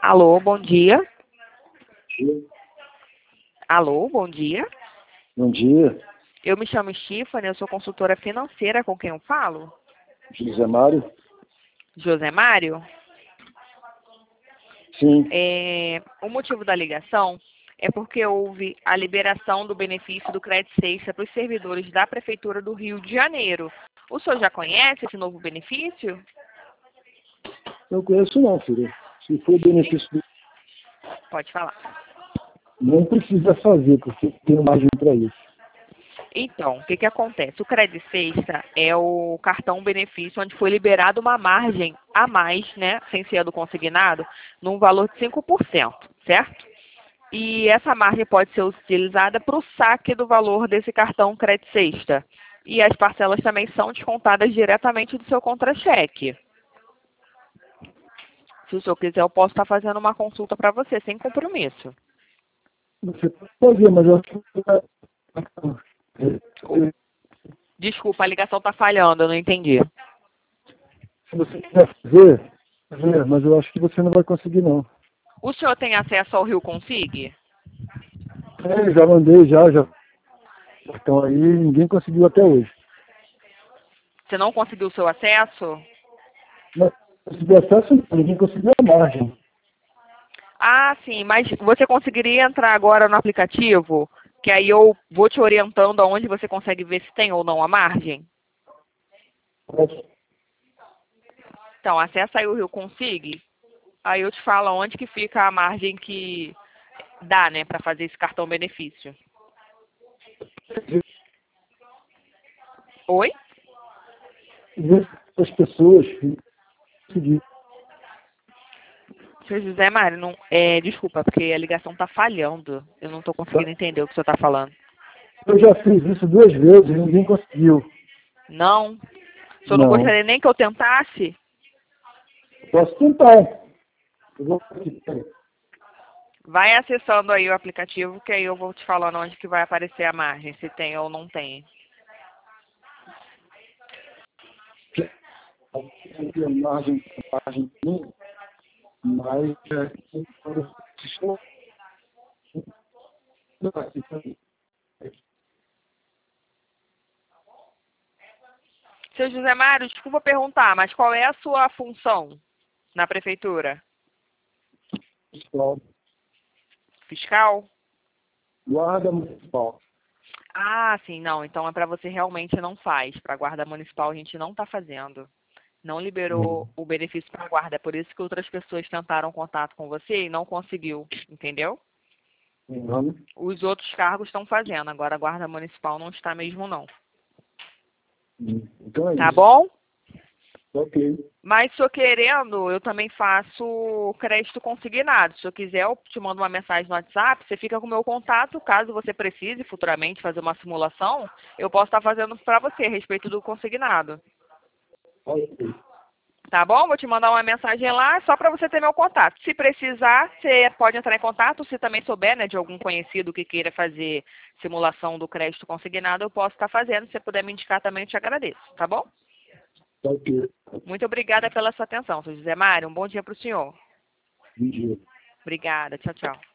Alô, bom dia. Dia. Alô, bom dia. Bom dia, Eu me chamo Stephanie, eu sou consultora financeira, com quem eu falo? José Mário. José Mário. Sim, O motivo da ligação é porque houve a liberação do benefício do Crédito Sexta para os servidores da Prefeitura do Rio de Janeiro. O senhor já conhece esse novo benefício? não conheço não, filho. Se for benefício, Pode falar. não precisa fazer, porque tem margem para isso. Então, o que que acontece? O Crédito Sexta é o cartão benefício onde foi liberado uma margem a mais, né, sem ser a do consignado, num valor de 5%, certo? E essa margem pode ser utilizada para o saque do valor desse cartão Crédito Sexta. E as parcelas também são descontadas diretamente do seu contra-cheque. Se o senhor quiser, eu posso estar fazendo uma consulta para você, sem compromisso. Você pode fazer, mas eu acho que Desculpa, a ligação está falhando, eu não entendi. se você quiser fazer, mas eu acho que você não vai conseguir não. O senhor tem acesso ao Rio Consig? Já mandei, já. Então aí ninguém conseguiu até hoje. Você não conseguiu o seu acesso? Não conseguiu acesso, ninguém conseguiu a margem. Ah, sim, mas você conseguiria entrar agora no aplicativo? Que aí eu vou te orientando aonde você consegue ver se tem ou não a margem? Então, acessa aí o Rio Consig, aí eu te falo aonde que fica a margem que dá, né, para fazer esse cartão benefício. Oi? Ver se as pessoas conseguiram. Seu José Mário, não, desculpa, porque a ligação está falhando. Eu não estou Tá? conseguindo entender o que o senhor está falando. Eu já fiz isso 2 vezes e ninguém conseguiu. Não? O senhor não Não. gostaria nem que eu tentasse? Posso tentar. Eu vou aqui, peraí. Vai acessando aí o aplicativo, que aí eu vou te falando onde que vai aparecer a margem, se tem ou não tem. Aqui a margem tem, mas Seu José Mário, desculpa perguntar, mas qual é a sua função na prefeitura? municipal, Fiscal? guarda municipal. Ah, sim, não. Então é para você realmente não faz. Para a guarda municipal a gente não está fazendo. Não liberou o benefício para a guarda. É por isso que outras pessoas tentaram contato com você e não conseguiu, entendeu? Uhum. Os outros cargos estão fazendo. Agora a guarda municipal não está mesmo, não. Então é Tá isso. bom? Ok. Mas se eu querendo, eu também faço crédito consignado. Se eu quiser, eu te mando uma mensagem no WhatsApp, você fica com o meu contato, caso você precise futuramente fazer uma simulação, eu posso estar fazendo para você a respeito do consignado. Ok. Tá bom? Vou te mandar uma mensagem lá só para você ter meu contato. Se precisar, você pode entrar em contato. Se também souber, né, de algum conhecido que queira fazer simulação do crédito consignado, eu posso estar fazendo. Se você puder me indicar também, eu te agradeço. Tá bom? Ok. Muito obrigada pela sua atenção, seu José Mário. Um bom dia para o senhor. Bom dia. Obrigada. Tchau, tchau.